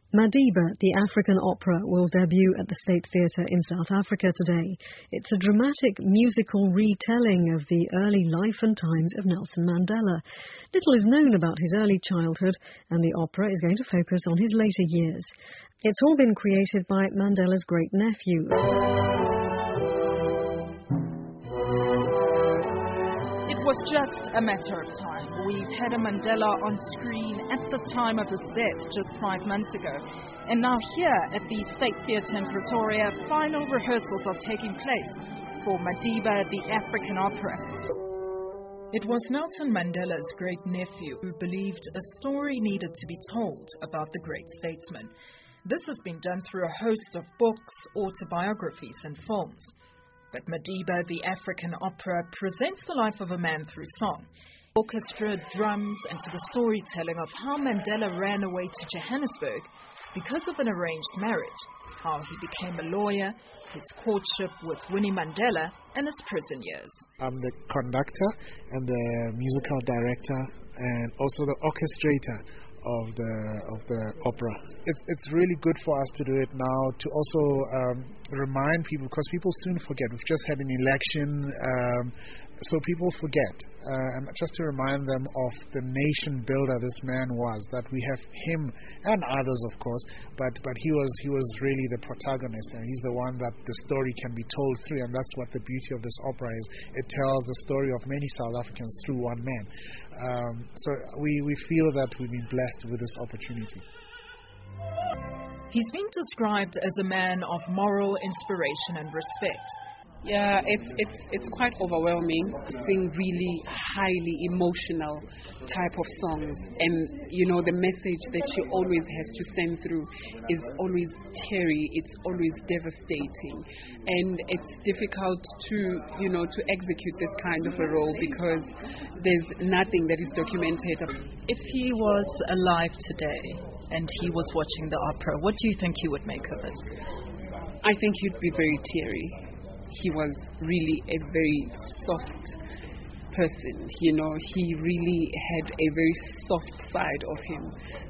Madiba, the African opera, will debut at the State Theatre in South Africa today. It's a dramatic musical retelling of the early life and times of Nelson Mandela. Little is known about his early childhood, and the opera is going to focus on his later years. It's all been created by Mandela's great-nephew. It was just a matter of time. We've had a Mandela on screen at the time of his death just 5 months ago. And now here at the State Theatre in Pretoria, final rehearsals are taking place for Madiba, the African opera. It was Nelson Mandela's great-nephew who believed a story needed to be told about the great statesman. This has been done through a host of books, autobiographies and films. But Madiba, the African opera, presents the life of a man through song, orchestra, drums, and to the storytelling of how Mandela ran away to Johannesburg because of an arranged marriage, how he became a lawyer, his courtship with Winnie Mandela, and his prison years. I'm the conductor and the musical director and also the orchestrator of the opera. It's really good for us to do it now, to also remind people, because people soon forget. We've just had an election, so people forget, and just to remind them of the nation builder this man was, that we have him and others, of course, but he was really the protagonist, and he's the one that the story can be told through, and that's what the beauty of this opera is. It tells the story of many South Africans through one man. So we feel that we've been blessed with this opportunity. He's been described as a man of moral inspiration and respect. Yeah, it's quite overwhelming, sing really highly emotional type of songs, and the message that she always has to send through is always teary, it's always devastating, and it's difficult to execute this kind of a role because there's nothing that is documented. If he was alive today and he was watching the opera, what do you think he would make of it? I think he'd be very teary. He was really a very soft person, he really had a very soft side of him.